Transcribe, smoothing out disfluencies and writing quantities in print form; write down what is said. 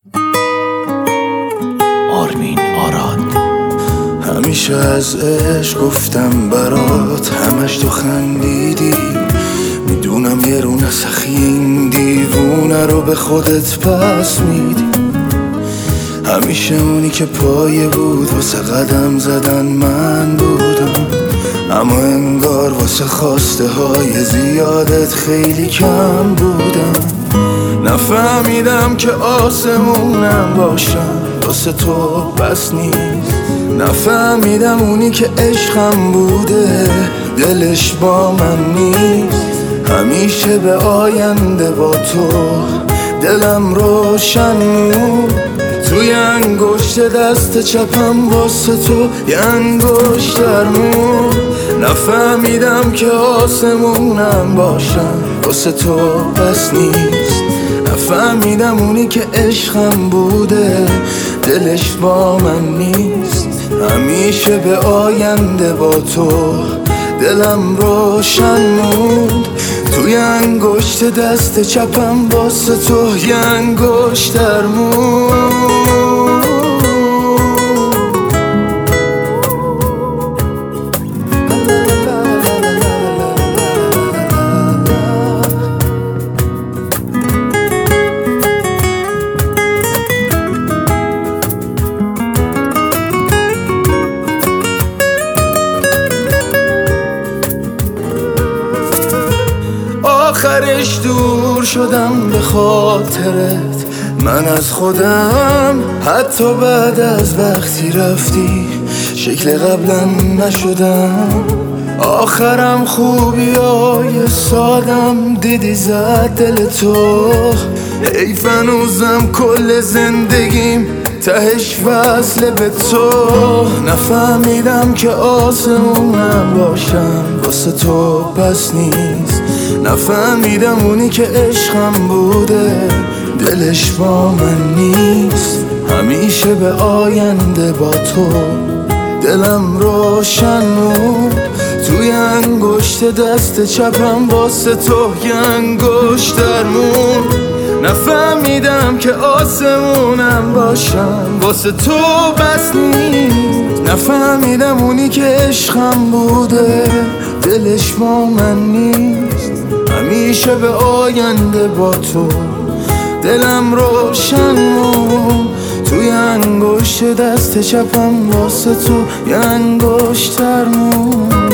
آرمین آراد. همیشه از عشق گفتم برات، همش تو خندیدی. میدونم یه رو نسخی این دیوونه رو به خودت پس میدی. همیشه اونی که پایه بود واسه قدم زدن من بودم، اما انگار واسه خواسته های زیادت خیلی کم بودم. نفهمیدم که آسمونم باشم واسه تو بس نیست. نفهمیدم اونی که عشقم بوده دلش با من نیست. همیشه به آینده با تو دلم روشن بود. توی انگشت دست چپم واسه تو یه انگشتر مون. نفهمیدم که آسمونم باشم واسه تو بس نیست. نفهمیدم اونی که عشقم بوده دلش با من نیست. همیشه به آینده با تو دلم روشن بود. توی انگشت دست چپم واسه تو یه انگشتر مون. آخرش دور شدم به خاطرت من از خودم، حتی بعد از وقتی رفتی شکل قبلا نشدم. آخرم خوبیای سادم دیدی زد دل تو. حیف هنوزم کل زندگیم تهش وصله به تو. نفهمیدم که آسمونم باشم واسه تو بس نیست. نفهمیدم اونی که عشقم بوده دلش با من نیست. همیشه به آینده با تو دلم روشن بود. توی انگشت دست چپم واسه تو یه انگشتر مون. نفهمیدم که آسمونم باشم واسه تو بس نیست. نفهمیدم اونی که عشقم بوده دلش با من نیست. همیشه به آینده با تو دلم روشن بود. توی انگشت دست چپم واسه تو یه انگشتر مون.